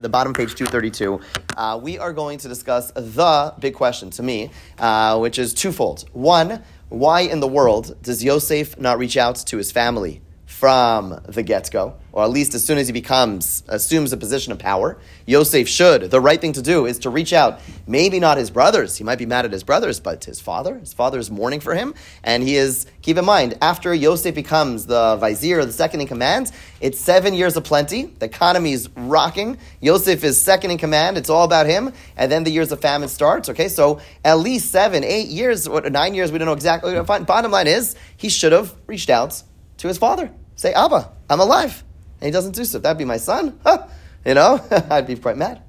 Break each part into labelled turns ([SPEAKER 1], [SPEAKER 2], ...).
[SPEAKER 1] The bottom page 232, we are going to discuss the big question to me, which is twofold. One, why in the world does Yosef not reach out to his family from the get-go, or at least as soon as he assumes a position of power? Yosef should. The right thing to do is to reach out, maybe not his brothers, he might be mad at his brothers, but his father. His father is mourning for him, and he is, keep in mind, after Yosef becomes the vizier, the second in command, it's 7 years of plenty, the economy is rocking, Yosef is second in command, it's all about him, and then the years of famine starts, okay? So at least 7, 8 years, 9 years, we don't know exactly. Bottom line is, he should have reached out to his father. Say, Abba, I'm alive. And he doesn't do so. That'd be my son. Huh. You know, I'd be quite mad.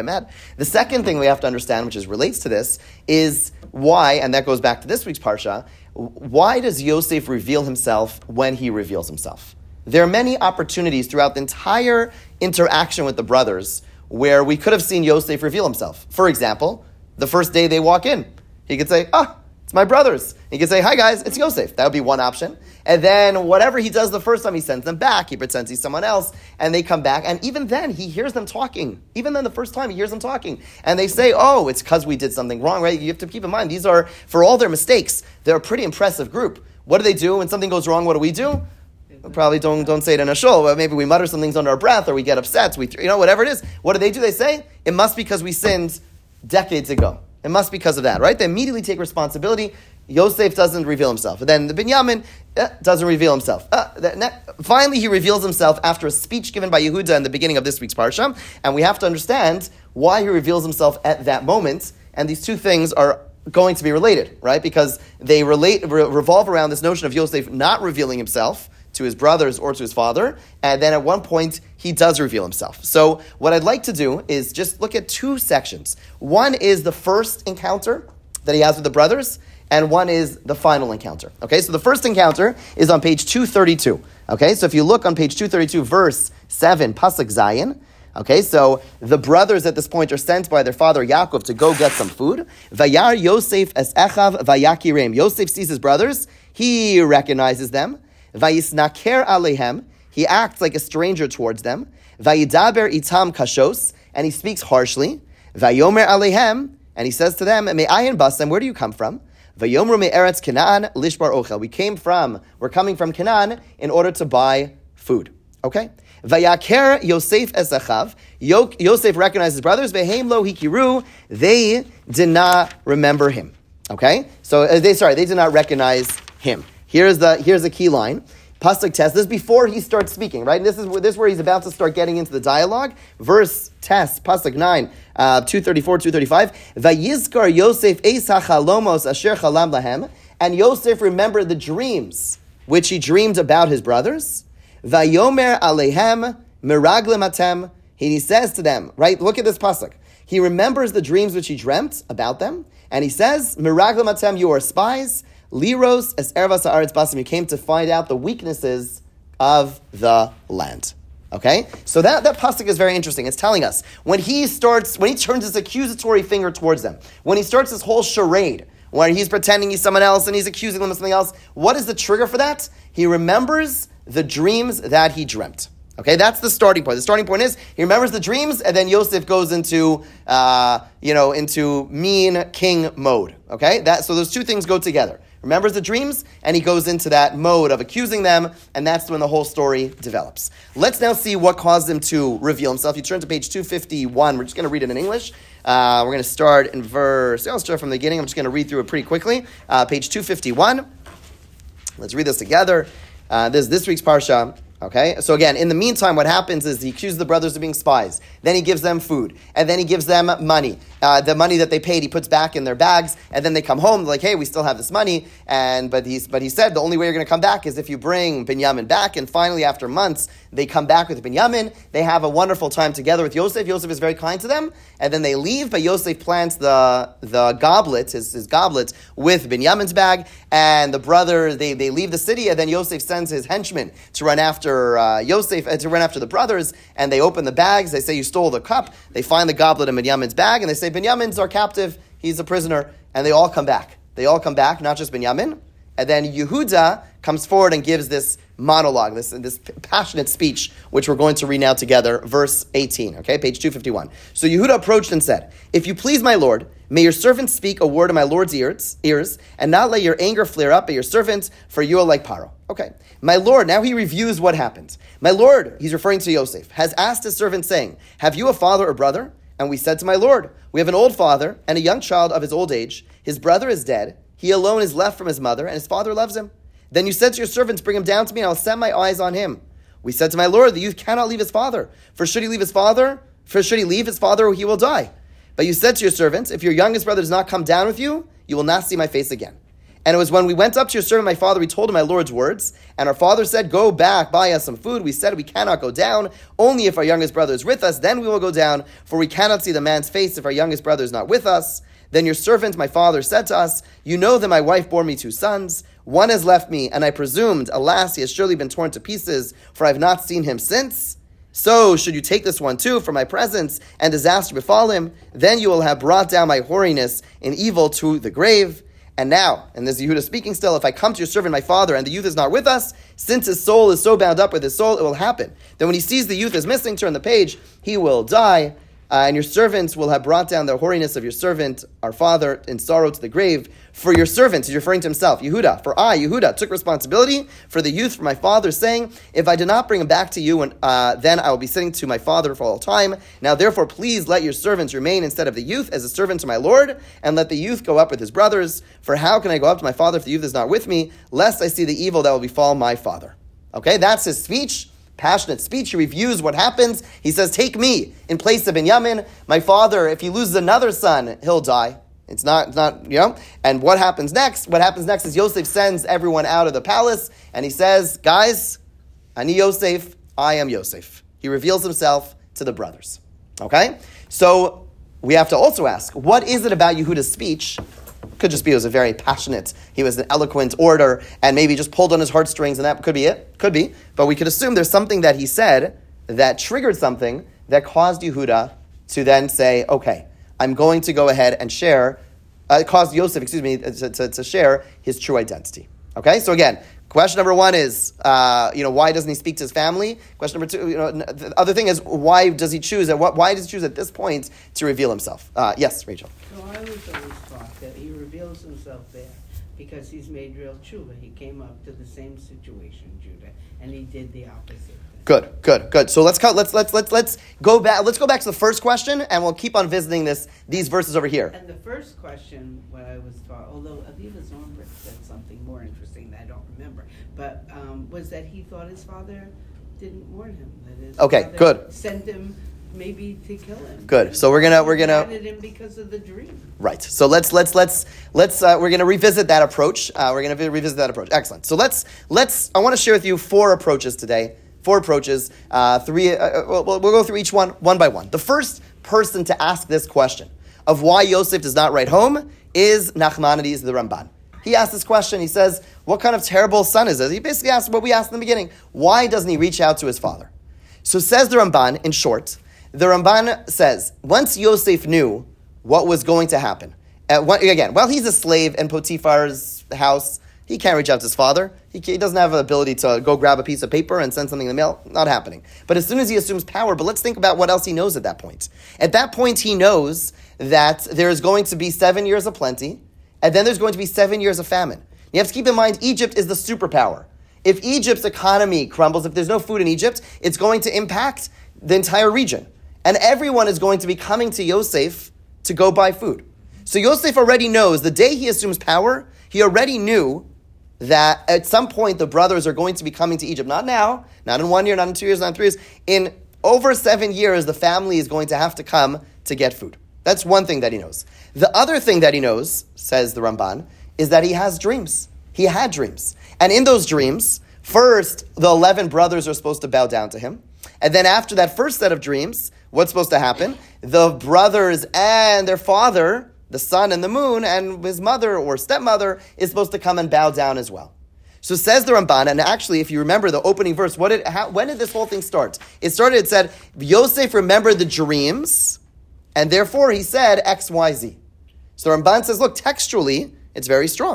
[SPEAKER 1] The second thing we have to understand, which relates to this, is why, and that goes back to this week's Parsha, why does Yosef reveal himself when he reveals himself? There are many opportunities throughout the entire interaction with the brothers where we could have seen Yosef reveal himself. For example, the first day they walk in, he could say, it's my brothers. He could say, hi guys, it's Yosef. That would be one option. And then whatever he does the first time, he sends them back. He pretends he's someone else, and they come back. And even then, he hears them talking. Even then, the first time, he hears them talking. And they say, it's because we did something wrong, right? You have to keep in mind, these are, for all their mistakes, they're a pretty impressive group. What do they do when something goes wrong? What do? We probably don't say it in a shul, but maybe we mutter some things under our breath, or we get upset, whatever it is. What do? They say, it must be because we sinned decades ago. It must be because of that, right? They immediately take responsibility. Yosef doesn't reveal himself. And then the Binyamin doesn't reveal himself. Finally, he reveals himself after a speech given by Yehuda in the beginning of this week's Parsha. And we have to understand why he reveals himself at that moment. And these two things are going to be related, right? Because they revolve around this notion of Yosef not revealing himself to his brothers or to his father. And then at one point, he does reveal himself. So what I'd like to do is just look at two sections. One is the first encounter that he has with the brothers, and one is the final encounter. Okay, so the first encounter is on page 232. Okay, so if you look on page 232, verse 7, Pasuk Zayin. Okay, so the brothers at this point are sent by their father Yaakov to go get some food. Vayar Yosef es echav vayakirem. Yosef sees his brothers. He recognizes them. Vayisnaker alehem. He acts like a stranger towards them. Vayidaber itam kashos. And he speaks harshly. Vayomer alehem. And he says to them, Me'ayin basem, where do you come from? Vayomru me'eretz Canaan lishbar ochel. We're coming from Canaan in order to buy food. Okay? Vayaker Yosef esachav. Yosef recognized his brothers. Veheim lo hikiru. They did not remember him. Okay? So they did not recognize him. Here's the key line. Pasuk test. This is before he starts speaking, right? And this is where he's about to start getting into the dialogue. Verse test, Pasuk 9, 234, 235. Vayizkar Yosef eis hachalomos asher chalam lahem. And Yosef remembered the dreams which he dreamed about his brothers. Vayomer alehem meraglim atem. He says to them, right? Look at this Pasuk. He remembers the dreams which he dreamt about them. And he says, meraglim atem, you are spies. Liros es ervas haaretz basim. You came to find out the weaknesses of the land. Okay? So that pasuk is very interesting. It's telling us, when he turns his accusatory finger towards them, when he starts this whole charade, when he's pretending he's someone else and he's accusing them of something else, what is the trigger for that? He remembers the dreams that he dreamt. Okay, that's the starting point. The starting point is he remembers the dreams, and then Yosef goes into mean king mode. Okay, so those two things go together. Remembers the dreams, and he goes into that mode of accusing them, and that's when the whole story develops. Let's now see what caused him to reveal himself. You turn to page 251. We're just going to read it in English. We're going to start in verse. I'll start from the beginning. I'm just going to read through it pretty quickly. Page 251. Let's read this together. This is this week's Parsha. Okay, so again, in the meantime, what happens is he accuses the brothers of being spies. Then he gives them food, and then he gives them money. The money that they paid, he puts back in their bags, and then they come home like, "Hey, we still have this money." But he said the only way you're going to come back is if you bring Binyamin back. And finally, after months, they come back with Binyamin. They have a wonderful time together with Yosef. Yosef is very kind to them, and then they leave. But Yosef plants the goblet, his goblet, with Binyamin's bag, and the brother they leave the city, and then Yosef sends his henchmen to run after the brothers, and they open the bags. They say, you stole the cup. They find the goblet in Binyamin's bag, and they say, Binyamin's our captive. He's a prisoner. And they all come back. Not just Binyamin. And then Yehuda comes forward and gives this monologue, this passionate speech, which we're going to read now together, verse 18, okay, page 251. So Yehuda approached and said, "If you please, my lord, may your servant speak a word in my lord's ears, and not let your anger flare up at your servant, for you are like Paro." Okay, my lord, now he reviews what happened. My lord, he's referring to Yosef, has asked his servant, saying, "Have you a father or brother?" And we said to my lord, "We have an old father and a young child of his old age. His brother is dead. He alone is left from his mother, and his father loves him. Then you said to your servants, bring him down to me, and I'll set my eyes on him." We said to my lord, "The youth cannot leave his father. For should he leave his father, he will die. But you said to your servants, if your youngest brother does not come down with you, you will not see my face again." And it was when we went up to your servant, my father, we told him my lord's words. And our father said, "Go back, buy us some food." We said, "We cannot go down. Only if our youngest brother is with us, then we will go down. For we cannot see the man's face if our youngest brother is not with us." Then your servant, my father, said to us, "You know that my wife bore me 2 sons. One has left me, and I presumed, alas, he has surely been torn to pieces, for I have not seen him since. So should you take this one too from my presence, and disaster befall him, then you will have brought down my hoariness in evil to the grave. And now," and this is Yehuda speaking still, "if I come to your servant my father, and the youth is not with us, since his soul is so bound up with his soul, it will happen. Then when he sees the youth is missing, turn the page, he will die. And your servants will have brought down the hoariness of your servant, our father, in sorrow to the grave. For your servant," he's referring to himself, Yehuda, "for I, Yehuda, took responsibility for the youth for my father, saying, if I do not bring him back to you, then I will be sitting to my father for all time. Now therefore please let your servants remain instead of the youth as a servant to my lord, and let the youth go up with his brothers. For how can I go up to my father if the youth is not with me, lest I see the evil that will befall my father?" Okay, that's his speech. Passionate speech. He reviews what happens. He says, "Take me in place of Binyamin. My father, if he loses another son, he'll die." It's not, And what happens next? What happens next is Yosef sends everyone out of the palace, and he says, "Guys, Ani Yosef, I am Yosef." He reveals himself to the brothers. Okay? So we have to also ask, what is it about Yehuda's speech? Could just be he was a very passionate, he was an eloquent orator, and maybe just pulled on his heartstrings, and that could be it. Could be. But we could assume there's something that he said that triggered something that caused Yehuda to then say, okay, I'm going to go ahead and share, caused Yosef, to share his true identity. Okay? So again, question number 1 is, why doesn't he speak to his family? Question number 2, the other thing is, why does he choose, why does he choose at this point to reveal himself? Yes, Rachel.
[SPEAKER 2] So I was always taught that he reveals himself there because he's made real tshuva. He came up to the same situation, Judah, and he did the opposite.
[SPEAKER 1] Good. So let's go back. Let's go back to the first question, and we'll keep on visiting these verses over here.
[SPEAKER 2] And the first question, what I was taught, although Aviva Zornberg said something more interesting that I don't remember, but was that he thought his father didn't warn him. That his father
[SPEAKER 1] good.
[SPEAKER 2] Sent him maybe to kill him.
[SPEAKER 1] Good. So we're gonna
[SPEAKER 2] wanted him because of the dream.
[SPEAKER 1] Right. So let's we're gonna revisit that approach. Excellent. So I want to share with you 4 approaches today. 4 approaches. 3. We'll go through each one by one. The first person to ask this question of why Yosef does not write home is Nachmanides the Ramban. He asked this question. He says, "What kind of terrible son is this?" He basically asked what we asked in the beginning. Why doesn't he reach out to his father? So says the Ramban, in short, the Ramban says, once Yosef knew what was going to happen, while he's a slave in Potiphar's house, he can't reach out to his father. He doesn't have the ability to go grab a piece of paper and send something in the mail. Not happening. But as soon as he assumes power, but let's think about what else he knows at that point. At that point, he knows that there is going to be 7 years of plenty, and then there's going to be 7 years of famine. You have to keep in mind, Egypt is the superpower. If Egypt's economy crumbles, if there's no food in Egypt, it's going to impact the entire region. And everyone is going to be coming to Yosef to go buy food. So Yosef already knows, the day he assumes power, he already knew that at some point the brothers are going to be coming to Egypt. Not now, not in 1 year, not in 2 years, not in 3 years. In over 7 years, the family is going to have to come to get food. That's one thing that he knows. The other thing that he knows, says the Ramban, is that he has dreams. He had dreams. And in those dreams, first, the 11 brothers are supposed to bow down to him. And then after that first set of dreams, what's supposed to happen? The brothers and their father, the sun and the moon, and his mother or stepmother is supposed to come and bow down as well. So says the Ramban, and actually, if you remember the opening verse, when did this whole thing start? It said, Yosef remembered the dreams, and therefore he said X, Y, Z. So the Ramban says, look, textually, it's very strong.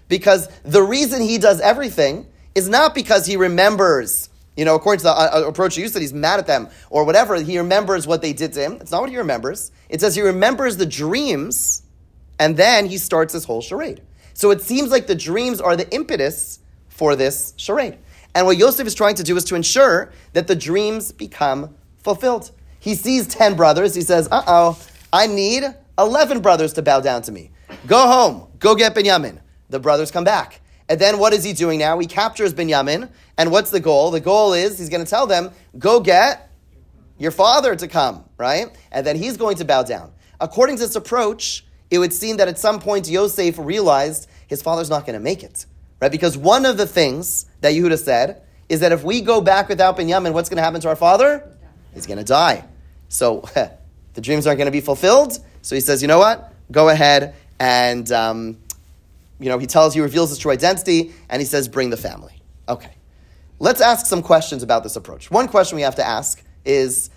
[SPEAKER 1] Because the reason he does everything is not because he remembers, according to the approach you said, he's mad at them or whatever, he remembers what they did to him. It's not what he remembers. It says he remembers the dreams, and then he starts this whole charade. So it seems like the dreams are the impetus for this charade. And what Yosef is trying to do is to ensure that the dreams become fulfilled. He sees 10 brothers. He says, I need 11 brothers to bow down to me. Go home. Go get Binyamin. The brothers come back. And then what is he doing now? He captures Binyamin. And what's the goal? The goal is he's going to tell them, go get your father to come, right? And then he's going to bow down. According to this approach, it would seem that at some point Yosef realized his father's not going to make it, right? Because one of the things that Yehuda said is that if we go back without Binyamin, what's going to happen to our father? He's going to die. So the dreams aren't going to be fulfilled. So he says, you know what? Go ahead and, he reveals his true identity, and he says, bring the family. Okay. Let's ask some questions about this approach. One question we have to ask is,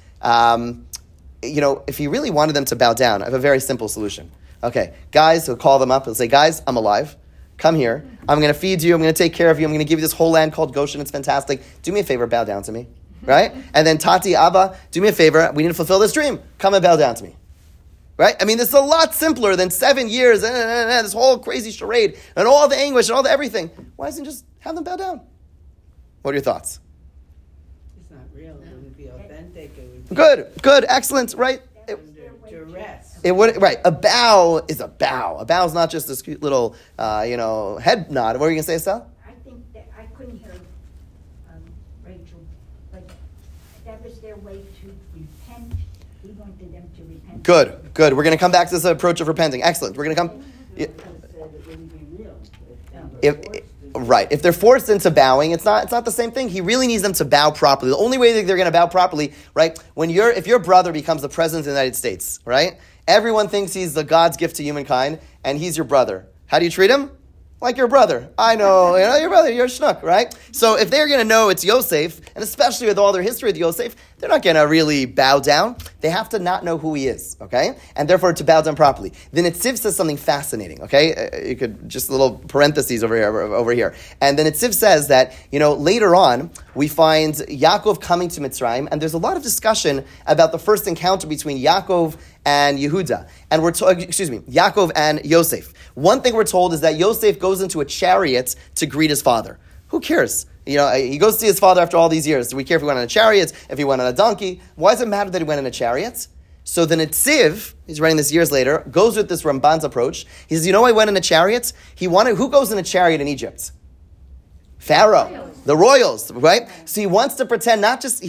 [SPEAKER 1] if he really wanted them to bow down, I have a very simple solution. Okay, guys, he'll call them up. He'll say, guys, I'm alive. Come here. I'm going to feed you. I'm going to take care of you. I'm going to give you this whole land called Goshen. It's fantastic. Do me a favor, bow down to me. Right? And then Tati, Abba, do me a favor. We need to fulfill this dream. Come and bow down to me. Right? I mean, this is a lot simpler than 7 years and this whole crazy charade and all the anguish and all the everything. Why doesn't he just have them bow down? What are your thoughts?
[SPEAKER 2] It's not real. It wouldn't be authentic. It would be
[SPEAKER 1] Good, excellent, right?
[SPEAKER 2] Duress.
[SPEAKER 1] It would, right. A bow is a bow. A bow is not just this cute little, head nod. What were you going to say, Estelle?
[SPEAKER 3] I think that I couldn't hear Rachel, but that was their way to repent. He wanted them to repent.
[SPEAKER 1] Good. We're going to come back to this approach of repenting. Excellent. We're going to come. If they're forced into bowing, it's not the same thing. He really needs them to bow properly. The only way that they're going to bow properly, right? If your brother becomes the president of the United States, right? Everyone thinks he's the God's gift to humankind, and he's your brother. How do you treat him? Like your brother. I know, your brother, you're a schnook, right? So if they're going to know it's Yosef, and especially with all their history with Yosef, they're not going to really bow down. They have to not know who he is, okay? And therefore to bow down properly. The Netziv says something fascinating, okay? You could, just a little parentheses over here. And the Netziv says that, later on, we find Yaakov coming to Mitzrayim, and there's a lot of discussion about the first encounter between Yaakov and Yehuda. And Yaakov and Yosef. One thing we're told is that Yosef goes into a chariot to greet his father. Who cares? He goes to see his father after all these years. Do we care if he went on a chariot, if he went on a donkey? Why does it matter that he went in a chariot? So the Netziv, he's writing this years later, goes with this Ramban's approach. He says, why he went in a chariot? Who goes in a chariot in Egypt? Pharaoh. The royals, right? So he wants to pretend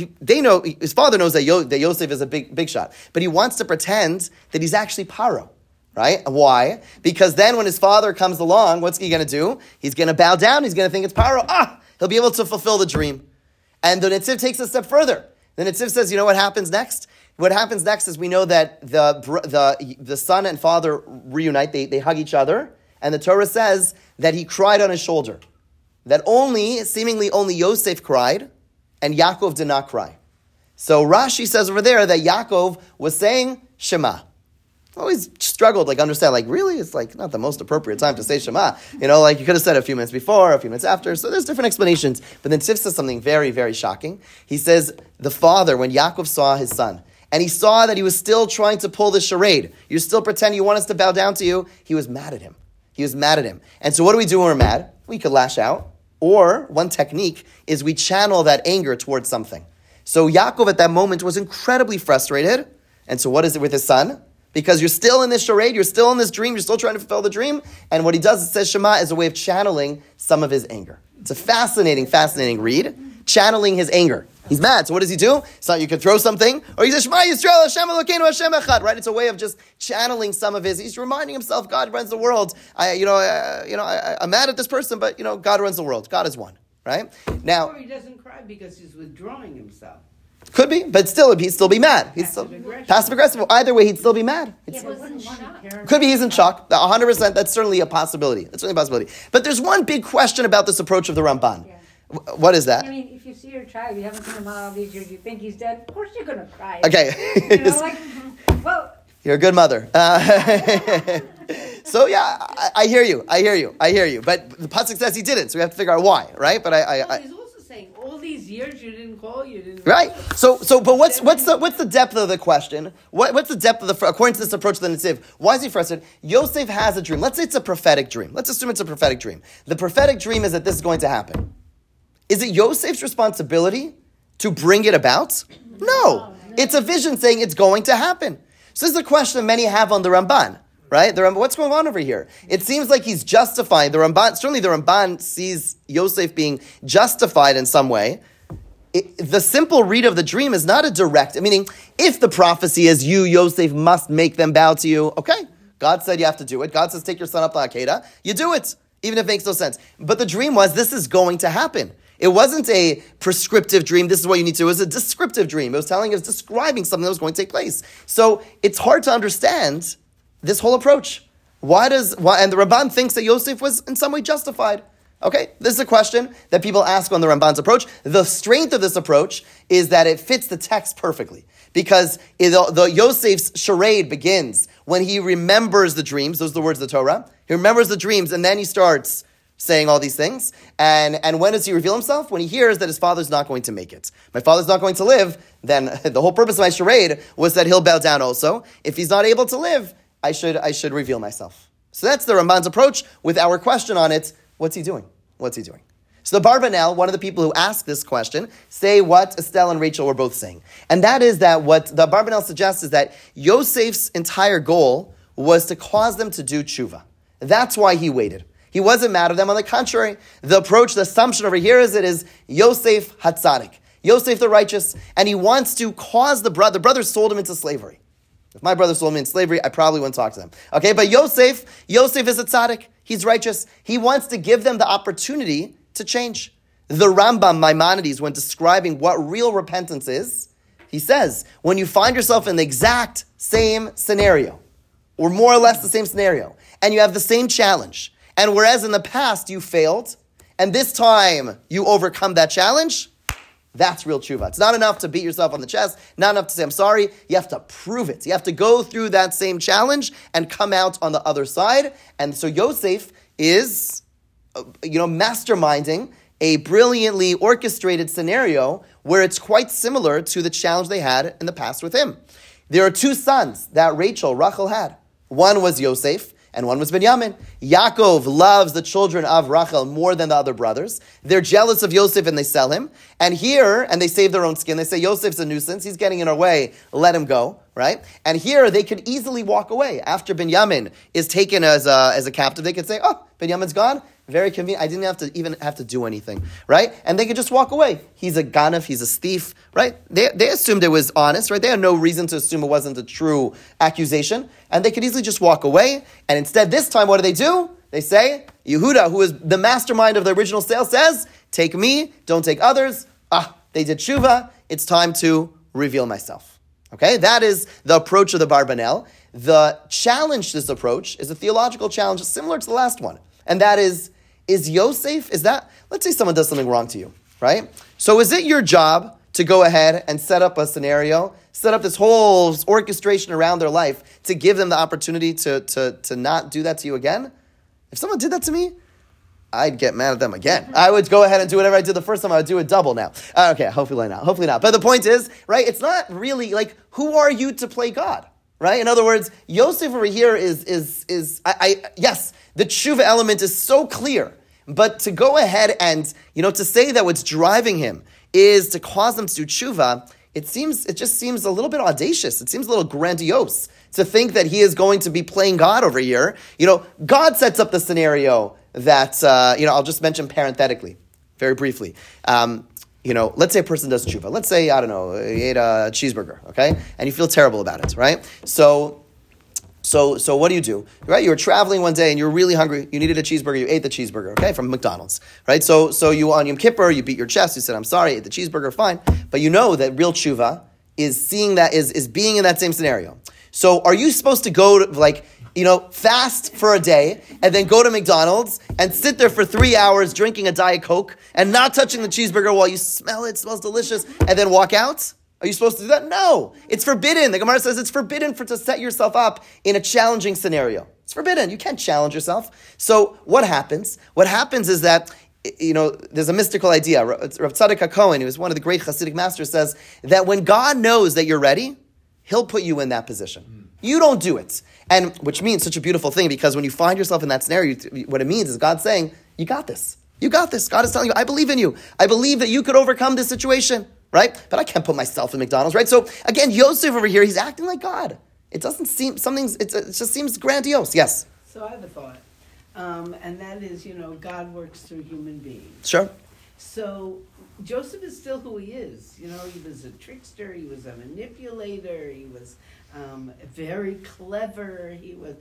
[SPEAKER 1] his father knows that Yosef is a big shot, but he wants to pretend that he's actually Paro, right? Why? Because then when his father comes along, what's he going to do? He's going to bow down. He's going to think it's Paro. He'll be able to fulfill the dream. And the Netziv takes a step further. The Netziv says, what happens next? What happens next is we know that the son and father reunite. They hug each other. And the Torah says that he cried on his shoulder. That seemingly only Yosef cried, and Yaakov did not cry. So Rashi says over there that Yaakov was saying Shema. Always struggled, understand, really? It's not the most appropriate time to say Shema. You could have said a few minutes before, a few minutes after. So there's different explanations. But then Tzif says something very, very shocking. He says, the father, when Yaakov saw his son, and he saw that he was still trying to pull the charade, you still pretend you want us to bow down to you, he was mad at him. And so what do we do when we're mad? We could lash out. Or one technique is we channel that anger towards something. So Yaakov at that moment was incredibly frustrated. And so what is it with his son? Because you're still in this charade, you're still in this dream, you're still trying to fulfill the dream. And what he does, it says Shema, is a way of channeling some of his anger. It's a fascinating read. Channeling his anger. He's mad, so what does he do? So you could throw something, or he says, Shema Yisrael, Hashem Elokeinu, Hashem Echad, right? It's a way of just channeling some of he's reminding himself, God runs the world. I'm mad at this person, but, God runs the world. God is one, right? Now,
[SPEAKER 2] or he doesn't cry because he's withdrawing himself.
[SPEAKER 1] Could be, but still, he'd still be mad. Passive aggressive. Either way, he'd still be mad. Could be he's in shock. 100%, that's certainly a possibility. But there's one big question about this approach of the Ramban. Yeah. What is that?
[SPEAKER 3] I mean, if you see your child, you haven't seen him all these years, you think he's dead, of course you're going to cry.
[SPEAKER 1] Okay. You're a good mother. So yeah, I hear you. But the pasuk says he didn't, so we have to figure out why, right? But
[SPEAKER 2] he's also saying all these years you didn't call, you didn't.
[SPEAKER 1] Right. So, but what's the depth of the question? What's the depth of according to this approach to the Netziv? Why is he frustrated? Yosef has a dream. Let's say it's a prophetic dream. Let's assume it's a prophetic dream. The prophetic dream is that this is going to happen. Is it Yosef's responsibility to bring it about? No. It's a vision saying it's going to happen. So this is a question many have on the Ramban. Right? What's going on over here? It seems like he's justifying the Ramban. Certainly the Ramban sees Yosef being justified in some way. The simple read of the dream is not a direct, meaning if the prophecy is you, Yosef, must make them bow to you, okay. God said you have to do it. God says take your son up to Akedah. You do it, even if it makes no sense. But the dream was this is going to happen. It wasn't a prescriptive dream, this is what you need to do. It was a descriptive dream. It was describing something that was going to take place. So it's hard to understand this whole approach. Why and the Ramban thinks that Yosef was in some way justified. Okay, this is a question that people ask on the Ramban's approach. The strength of this approach is that it fits the text perfectly. Because the Yosef's charade begins when he remembers the dreams, those are the words of the Torah. He remembers the dreams and then he starts saying all these things. And when does he reveal himself? When he hears that his father's not going to make it. My father's not going to live, then the whole purpose of my charade was that he'll bow down also. If he's not able to live, I should reveal myself. So that's the Ramban's approach with our question on it. What's he doing? So the Barbanel, one of the people who asked this question, say what Estelle and Rachel were both saying. And that is that what the Barbanel suggests is that Yosef's entire goal was to cause them to do tshuva. That's why he waited. He wasn't mad at them. On the contrary, the assumption over here is Yosef Hatzadik. Yosef the righteous. And he wants to cause the brothers sold him into slavery. If my brother sold me in slavery, I probably wouldn't talk to them. Okay, but Yosef is a tzaddik. He's righteous. He wants to give them the opportunity to change. The Rambam Maimonides, when describing what real repentance is, he says, when you find yourself in the exact same scenario, or more or less the same scenario, and you have the same challenge, and whereas in the past you failed, and this time you overcome that challenge, that's real tshuva. It's not enough to beat yourself on the chest, not enough to say, I'm sorry. You have to prove it. You have to go through that same challenge and come out on the other side. And so Yosef is, masterminding a brilliantly orchestrated scenario where it's quite similar to the challenge they had in the past with him. There are two sons that Rachel had. One was Yosef, and one was Binyamin. Yaakov loves the children of Rachel more than the other brothers. They're jealous of Yosef and they sell him. And they save their own skin. They say, Yosef's a nuisance. He's getting in our way. Let him go, right? And here they could easily walk away. After Binyamin is taken as a captive, they could say, oh, Binyamin's gone. Very convenient. I didn't even have to do anything, right? And they could just walk away. He's a ganav, he's a thief, right? They assumed it was honest, right? They had no reason to assume it wasn't a true accusation. And they could easily just walk away. And instead, this time, what do? They say, Yehuda, who is the mastermind of the original sale, says, take me, don't take others. They did tshuva. It's time to reveal myself. Okay? That is the approach of the Barbanel. The challenge to this approach is a theological challenge similar to the last one. And that is Yosef, let's say someone does something wrong to you, right? So is it your job to go ahead and set up a scenario, set up this whole orchestration around their life to give them the opportunity to not do that to you again? If someone did that to me, I'd get mad at them again. I would go ahead and do whatever I did the first time. I would do it double now. Okay, hopefully not. But the point is, right, it's not really like, who are you to play God? Right? In other words, Yosef over here is yes, the tshuva element is so clear, but to go ahead and, to say that what's driving him is to cause them to do tshuva, it just seems a little bit audacious. It seems a little grandiose to think that he is going to be playing God over here. God sets up the scenario that, I'll just mention parenthetically, very briefly. Let's say a person does tshuva. Let's say, I don't know, he ate a cheeseburger, okay? And you feel terrible about it, right? So what do? Right? You were traveling one day and you were really hungry. You needed a cheeseburger. You ate the cheeseburger, okay, from McDonald's, right? So you on Yom Kippur, you beat your chest. You said, I'm sorry, I ate the cheeseburger, fine. But you know that real tshuva is seeing that, is being in that same scenario. So are you supposed to go to, fast for a day and then go to McDonald's and sit there for 3 hours drinking a Diet Coke and not touching the cheeseburger while you smell it, smells delicious, and then walk out? Are you supposed to do that? No. It's forbidden. The Gemara says it's forbidden to set yourself up in a challenging scenario. It's forbidden. You can't challenge yourself. So what happens? What happens is that, there's a mystical idea. Rav Tzadok HaKohen, who was one of the great Hasidic masters, says that when God knows that you're ready, He'll put you in that position. You don't do it. And which means such a beautiful thing, because when you find yourself in that scenario, what it means is God saying, you got this. You got this. God is telling you, I believe in you. I believe that you could overcome this situation. Right? But I can't put myself in McDonald's, right? So again, Yosef over here, he's acting like God. It doesn't seem, it just seems grandiose. Yes?
[SPEAKER 2] So I have a thought. And that is, God works through human beings.
[SPEAKER 1] Sure.
[SPEAKER 2] So Joseph is still who he is. He was a trickster. He was a manipulator. He was very clever. He was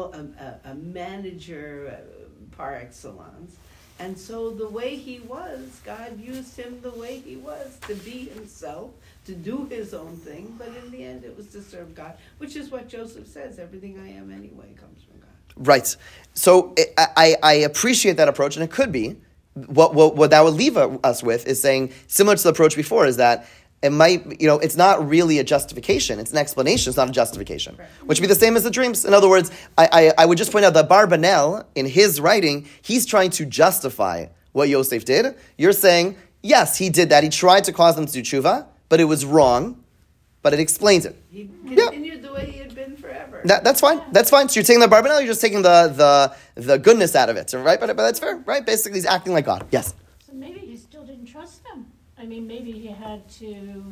[SPEAKER 2] a manager par excellence. And so the way he was, God used him the way he was, to be himself, to do his own thing. But in the end, it was to serve God, which is what Joseph says. Everything I am anyway comes from God.
[SPEAKER 1] Right. So I appreciate that approach, and it could be. What that would leave us with is saying, similar to the approach before, is that it might, it's not really a justification. It's an explanation. It's not a justification. Right. Which would be the same as the dreams. In other words, I would just point out that Barbanel, in his writing, he's trying to justify what Yosef did. You're saying, yes, he did that. He tried to cause them to do tshuva, but it was wrong. But it explains it.
[SPEAKER 2] He continued the way he had been forever.
[SPEAKER 1] That's fine. That's fine. So you're taking the Barbanel, you're just taking the goodness out of it, right? But that's fair, right? Basically, he's acting like God. Yes?
[SPEAKER 4] So maybe he still didn't trust them. I mean, maybe he had to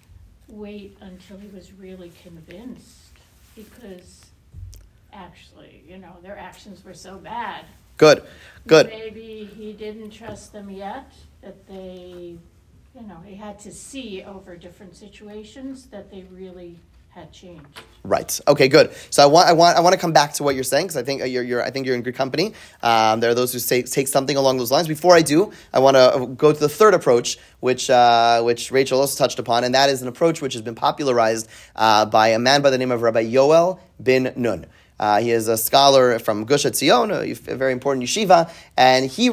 [SPEAKER 4] wait until he was really convinced, because actually, their actions were so bad.
[SPEAKER 1] Good.
[SPEAKER 4] Maybe he didn't trust them yet, that they, he had to see over different situations that they really had changed.
[SPEAKER 1] Right. Okay. Good. So I want to come back to what you're saying, because I think you're in good company. There are those who take something along those lines. Before I do, I want to go to the third approach, which Rachel also touched upon, and that is an approach which has been popularized by a man by the name of Rabbi Yoel ben Nun. He is a scholar from Gush Etzion, a very important yeshiva, and he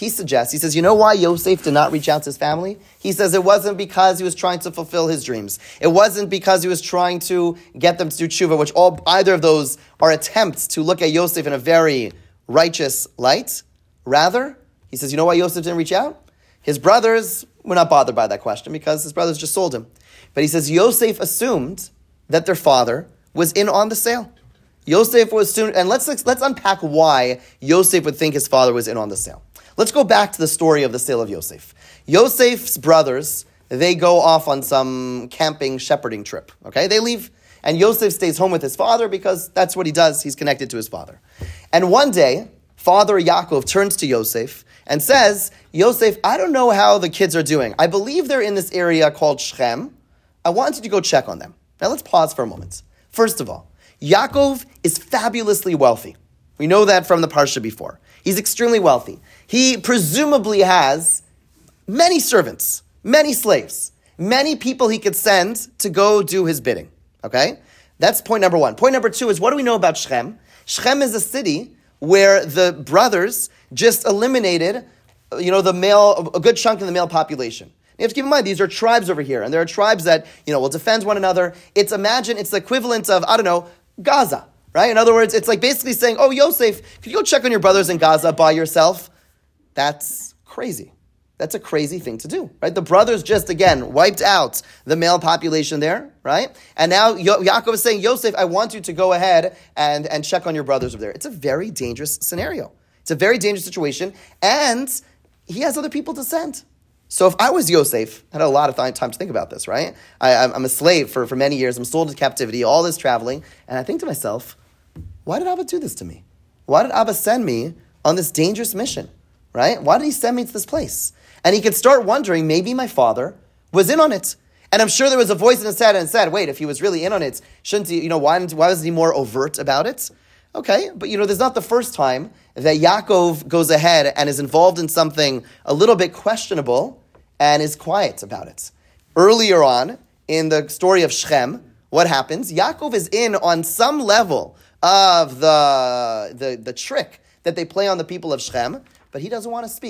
[SPEAKER 1] says, you know why Yosef did not reach out to his family? He says it wasn't because he was trying to fulfill his dreams. It wasn't because he was trying to get them to do tshuva, which either of those are attempts to look at Yosef in a very righteous light. Rather, he says, you know why Yosef didn't reach out? His brothers were not bothered by that question, because his brothers just sold him. But he says Yosef assumed that their father was in on the sale. Yosef was soon, and let's unpack why Yosef would think his father was in on the sale. Let's go back to the story of the sale of Yosef. Yosef's brothers, they go off on some camping shepherding trip. Okay, they leave, and Yosef stays home with his father because that's what he does. He's connected to his father. And one day, Father Yaakov turns to Yosef and says, Yosef, I don't know how the kids are doing. I believe they're in this area called Shechem. I want you to go check on them. Now let's pause for a moment. First of all, Yaakov is fabulously wealthy. We know that from the parsha before. He's extremely wealthy. He presumably has many servants, many slaves, many people he could send to go do his bidding. Okay? That's point number one. Point number two is, what do we know about Shechem? Shechem is a city where the brothers just eliminated, a good chunk of the male population. You have to keep in mind, these are tribes over here, and there are tribes that, will defend one another. It's the equivalent of, Gaza, right? In other words, it's like basically saying, oh, Yosef, could you go check on your brothers in Gaza by yourself? That's crazy. That's a crazy thing to do, right? The brothers just, again, wiped out the male population there, right? And now Yaakov is saying, Yosef, I want you to go ahead and check on your brothers over there. It's a very dangerous scenario. It's a very dangerous situation, and he has other people to send. So if I was Yosef, I had a lot of time to think about this, right? I'm a slave for many years. I'm sold into captivity, all this traveling. And I think to myself, why did Abba do this to me? Why did Abba send me on this dangerous mission, right? Why did he send me to this place? And he could start wondering, maybe my father was in on it. And I'm sure there was a voice in his head and said, wait, if he was really in on it, shouldn't he, why wasn't he more overt about it? Okay, but there's not the first time that Yaakov goes ahead and is involved in something a little bit questionable and is quiet about it. Earlier on, in the story of Shechem, what happens? Yaakov is in on some level of the trick that they play on the people of Shechem, but he doesn't want to speak.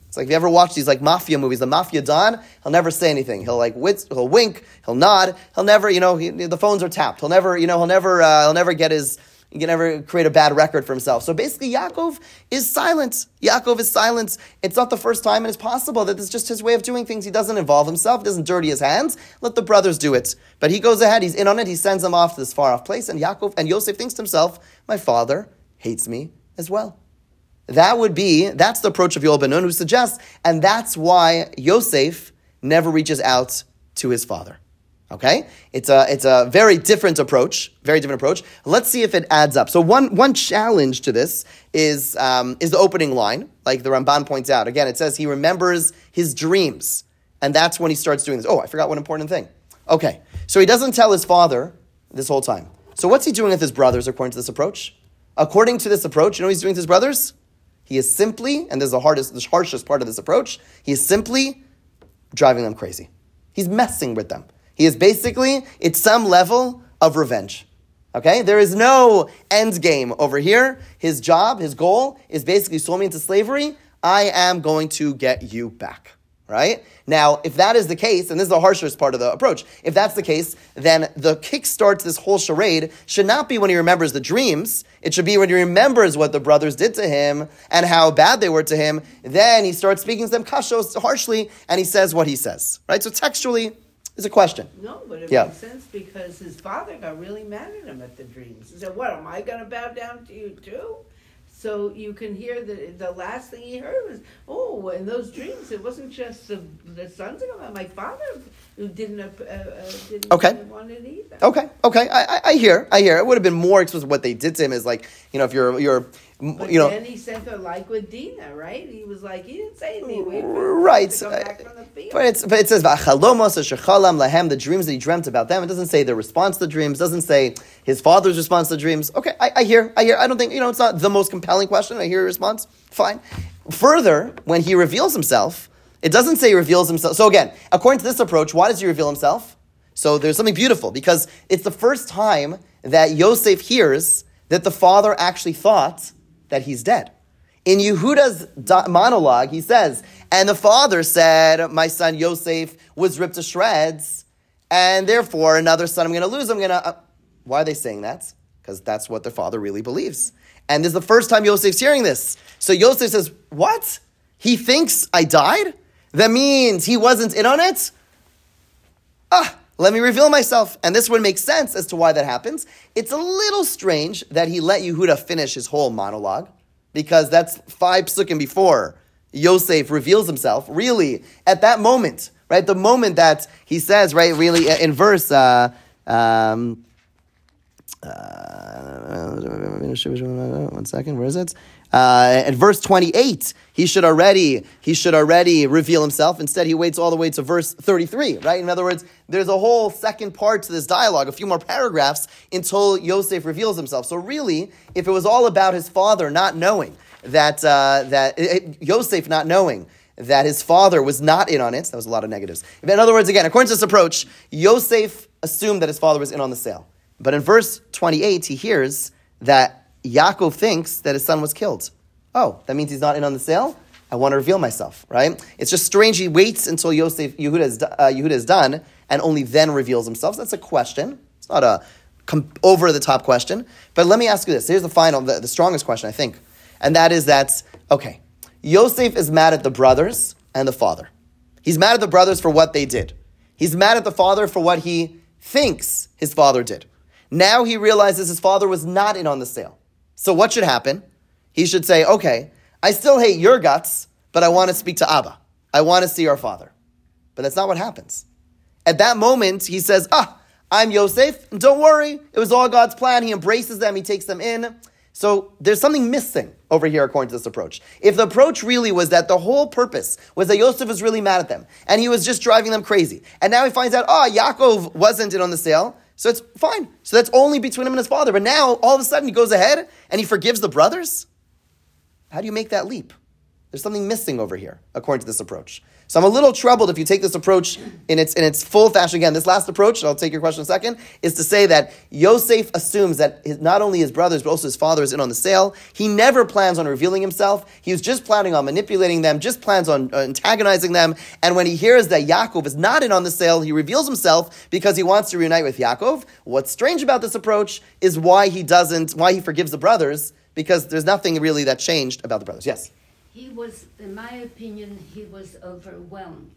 [SPEAKER 1] It's like if you ever watch these like mafia movies, the mafia don, he'll never say anything. He'll like he'll wink, he'll nod, he'll never, the phones are tapped. He'll never, he'll never get his. He can never create a bad record for himself. So basically, Yaakov is silent. Yaakov is silent. It's not the first time, and it's possible that it's just his way of doing things. He doesn't involve himself. He doesn't dirty his hands. Let the brothers do it. But he goes ahead. He's in on it. He sends them off to this far-off place. And Yosef thinks to himself, my father hates me as well. That's the approach of Yoel ben Nun, who suggests, and that's why Yosef never reaches out to his father. Okay? It's a very different approach. Let's see if it adds up. So one challenge to this is the opening line, like the Ramban points out. Again, it says he remembers his dreams. And that's when he starts doing this. Oh, I forgot one important thing. Okay. So he doesn't tell his father this whole time. So what's he doing with his brothers according to this approach? According to this approach, you know what he's doing with his brothers? He is simply, and this is the harshest part of this approach, he is simply driving them crazy. He's messing with them. He is basically, it's some level of revenge. Okay? There is no end game over here. His job, his goal is basically sold me into slavery. I am going to get you back. Right? Now, if that is the case, and this is the harshest part of the approach, if that's the case, then the kickstart to this whole charade should not be when he remembers the dreams. It should be when he remembers what the brothers did to him and how bad they were to him. Then he starts speaking to them kashos harshly, and he says what he says. Right? So textually, it's a question.
[SPEAKER 2] No, but it makes sense because his father got really mad at him at the dreams. He said, what, am I going to bow down to you too? So you can hear the last thing he heard was, oh, in those dreams, it wasn't just the sons of my father who didn't want it either.
[SPEAKER 1] Okay. I hear. It would have been more explicit what they did to him is like, if you're
[SPEAKER 2] But then he sent her like with Dinah, right? He was like, he didn't say anything.
[SPEAKER 1] Right. But it says, the dreams that he dreamt about them. It doesn't say the response to the dreams. It doesn't say his father's response to the dreams. Okay, I hear. I don't think, it's not the most compelling question. I hear a response. Fine. Further, when he reveals himself, it doesn't say he reveals himself. So again, according to this approach, why does he reveal himself? So there's something beautiful because it's the first time that Yosef hears that the father actually thought that he's dead. In Yehuda's monologue, he says, and the father said, my son Yosef was ripped to shreds, and therefore another son I'm going to lose. Why are they saying that? Because that's what their father really believes. And this is the first time Yosef's hearing this. So Yosef says, what? He thinks I died? That means he wasn't in on it? Let me reveal myself. And this would make sense as to why that happens. It's a little strange that he let Yehuda finish his whole monologue, because that's 5 psukim before Yosef reveals himself. Really, at that moment, right? The moment that he says, right, really, in verse, one second, where is it? At verse 28, he should already reveal himself. Instead, he waits all the way to verse 33, right? In other words, there's a whole second part to this dialogue, a few more paragraphs, until Yosef reveals himself. So really, if it was all about his father not knowing Yosef not knowing that his father was not in on it, that was a lot of negatives. In other words, again, according to this approach, Yosef assumed that his father was in on the sale. But in verse 28, he hears that Yaakov thinks that his son was killed. Oh, that means he's not in on the sale? I want to reveal myself, right? It's just strange. He waits until Yehuda is done and only then reveals himself. So that's a question. It's not a over-the-top question. But let me ask you this. Here's the strongest question, I think. And that is that, okay, Yosef is mad at the brothers and the father. He's mad at the brothers for what they did. He's mad at the father for what he thinks his father did. Now he realizes his father was not in on the sale. So what should happen? He should say, okay, I still hate your guts, but I want to speak to Abba. I want to see our father. But that's not what happens. At that moment, he says, I'm Yosef. Don't worry. It was all God's plan. He embraces them. He takes them in. So there's something missing over here according to this approach. If the approach really was that the whole purpose was that Yosef was really mad at them and he was just driving them crazy. And now he finds out, Yaakov wasn't in on the sale. So it's fine. So that's only between him and his father. But now, all of a sudden, he goes ahead and he forgives the brothers? How do you make that leap? There's something missing over here, according to this approach. So I'm a little troubled if you take this approach in its full fashion. Again, this last approach, and I'll take your question in a second, is to say that Yosef assumes that not only his brothers, but also his father is in on the sale. He never plans on revealing himself. He was just planning on manipulating them, just plans on antagonizing them. And when he hears that Yaakov is not in on the sale, he reveals himself because he wants to reunite with Yaakov. What's strange about this approach is why he forgives the brothers, because there's nothing really that changed about the brothers. Yes?
[SPEAKER 5] He was, in my opinion, he was overwhelmed.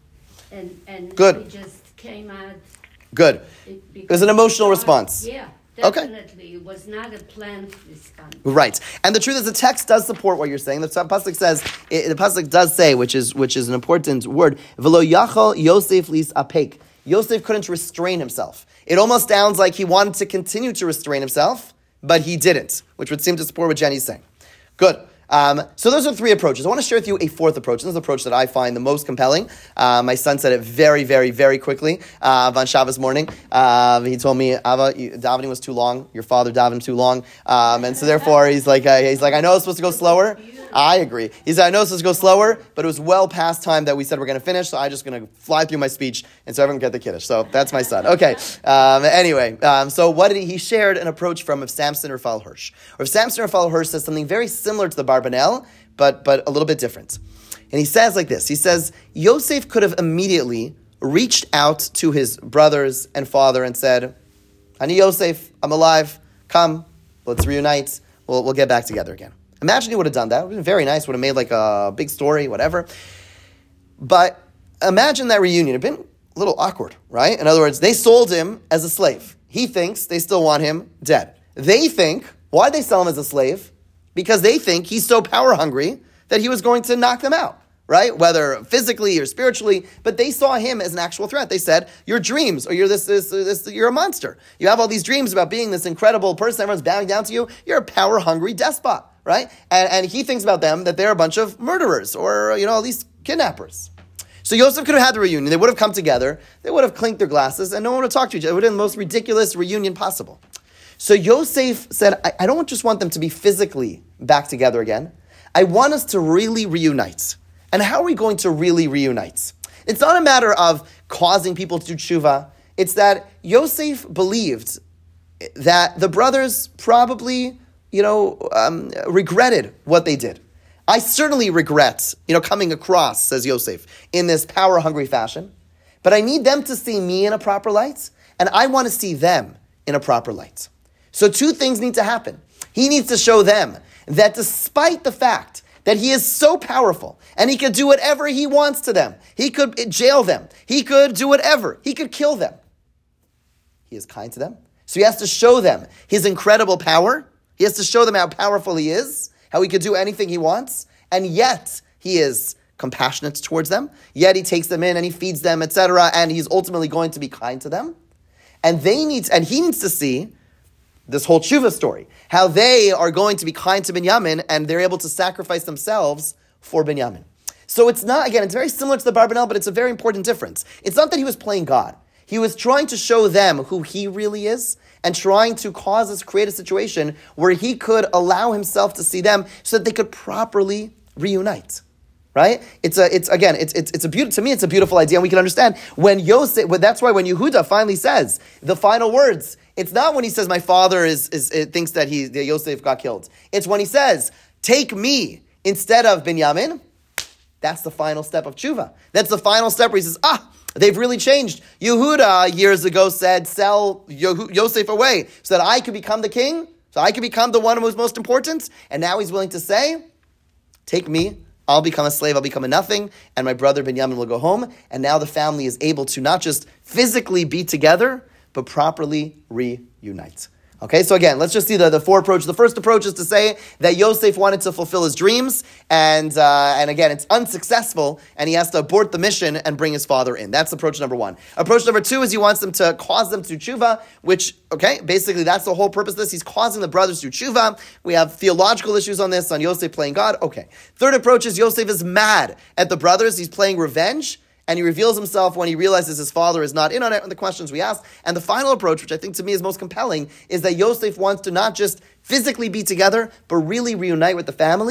[SPEAKER 5] And
[SPEAKER 1] Good.
[SPEAKER 5] He just came out.
[SPEAKER 1] Good. It was an emotional response.
[SPEAKER 5] Yeah,
[SPEAKER 1] Okay.
[SPEAKER 5] definitely. It was not a planned response.
[SPEAKER 1] Right. And the truth is the text does support what you're saying. The pasuk says, the pasuk does say, which is an important word, V'lo yachal Yosef lis apek. Yosef couldn't restrain himself. It almost sounds like he wanted to continue to restrain himself, but he didn't, which would seem to support what Jenny's saying. Good. So those are three approaches. I want to share with you a fourth approach. This is the approach that I find the most compelling. My son said it very, very, very quickly on Shabbos morning. He told me, Ava, davening was too long. Your father davened too long. And so therefore, he's like, I know it's supposed to go slower. I agree. He said, I know it's supposed to go slower, but it was well past time that we said we're going to finish, so I'm just going to fly through my speech, and so everyone can get the kiddush. So that's my son. Okay. Anyway, so what did he shared an approach from Samson Raphael Hirsch. Or Samson Raphael Hirsch says something very similar to the Barbanel, but a little bit different. And he says like this. He says, Yosef could have immediately reached out to his brothers and father and said, Ani Yosef, I'm alive. Come, let's reunite. We'll get back together again. Imagine he would have done that. It would have been very nice. Would have made like a big story, whatever. But imagine that reunion. It would have been a little awkward, right? In other words, they sold him as a slave. He thinks they still want him dead. They think, why'd they sell him as a slave? Because they think he's so power hungry that he was going to knock them out, right? Whether physically or spiritually, but they saw him as an actual threat. They said, your dreams, or you're you're a monster. You have all these dreams about being this incredible person, everyone's bowing down to you. You're a power hungry despot, right? And he thinks about them that they're a bunch of murderers or, at least kidnappers. So Yosef could have had the reunion. They would have come together. They would have clinked their glasses and no one would have talked to each other. It would have been the most ridiculous reunion possible. So Yosef said, I don't just want them to be physically back together again. I want us to really reunite. And how are we going to really reunite? It's not a matter of causing people to do tshuva. It's that Yosef believed that the brothers probably, regretted what they did. I certainly regret, coming across, says Yosef, in this power-hungry fashion. But I need them to see me in a proper light, and I want to see them in a proper light. So two things need to happen. He needs to show them that despite the fact that he is so powerful and he could do whatever he wants to them, he could jail them, he could do whatever, he could kill them, he is kind to them. So he has to show them his incredible power. He has to show them how powerful he is, how he could do anything he wants, and yet he is compassionate towards them, yet he takes them in and he feeds them, etc., and he's ultimately going to be kind to them. And he needs to see this whole tshuva story, how they are going to be kind to Binyamin and they're able to sacrifice themselves for Binyamin. So it's not, again, it's very similar to the Barbanel, but it's a very important difference. It's not that he was playing God. He was trying to show them who he really is and trying to create a situation where he could allow himself to see them so that they could properly reunite. Right? To me, it's a beautiful idea, and we can understand when Yosef. That's why when Yehuda finally says the final words, it's not when he says my father thinks that Yosef got killed. It's when he says, "Take me instead of Binyamin." That's the final step of tshuva. That's the final step where he says, they've really changed. Yehuda years ago said, "Sell Yosef away so that I could become the king, so I could become the one who's most important." And now he's willing to say, "Take me. I'll become a slave, I'll become a nothing, and my brother Binyamin will go home." And now the family is able to not just physically be together, but properly reunite. Okay, so again, let's just see the four approaches. The first approach is to say that Yosef wanted to fulfill his dreams, and again, it's unsuccessful, and he has to abort the mission and bring his father in. That's approach number one. Approach number two is he wants them to cause them to tshuva, which, basically that's the whole purpose of this. He's causing the brothers to tshuva. We have theological issues on this, on Yosef playing God. Okay. Third approach is Yosef is mad at the brothers. He's playing revenge. And he reveals himself when he realizes his father is not in on it, and the questions we ask. And the final approach, which I think to me is most compelling, is that Yosef wants to not just physically be together, but really reunite with the family.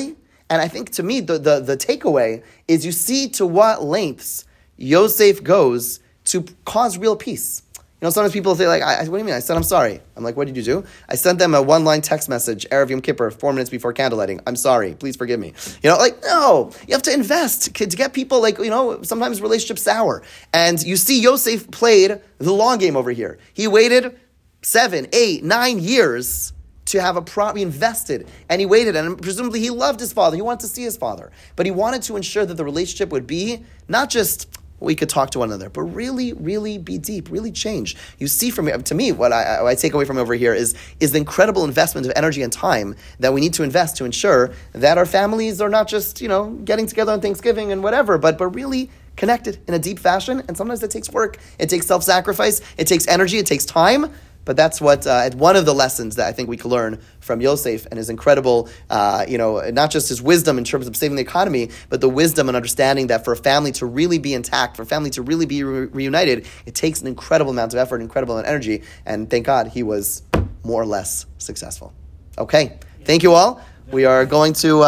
[SPEAKER 1] And I think to me, the takeaway is you see to what lengths Yosef goes to cause real peace. You know, sometimes people say, like, what do you mean? I said, I'm sorry. I'm like, what did you do? I sent them a one-line text message, Erev Yom Kippur, 4 minutes before candlelighting. I'm sorry. Please forgive me. You know, like, no. You have to invest to get people, like, you know, sometimes relationships sour. And you see Yosef played the long game over here. He waited 7, 8, 9 years to have he invested, and he waited, and presumably he loved his father. He wanted to see his father. But he wanted to ensure that the relationship would be not just we could talk to one another, but really, really be deep, really change. You see to me, what I take away from over here is the incredible investment of energy and time that we need to invest to ensure that our families are not just, you know, getting together on Thanksgiving and whatever, but really connected in a deep fashion. And sometimes it takes work, it takes self-sacrifice, it takes energy, it takes time. But that's what one of the lessons that I think we can learn from Yosef and his incredible, not just his wisdom in terms of saving the economy, but the wisdom and understanding that for a family to really be intact, for a family to really be reunited, it takes an incredible amount of effort, incredible amount of energy, and thank God he was more or less successful. Okay, thank you all. We are going to...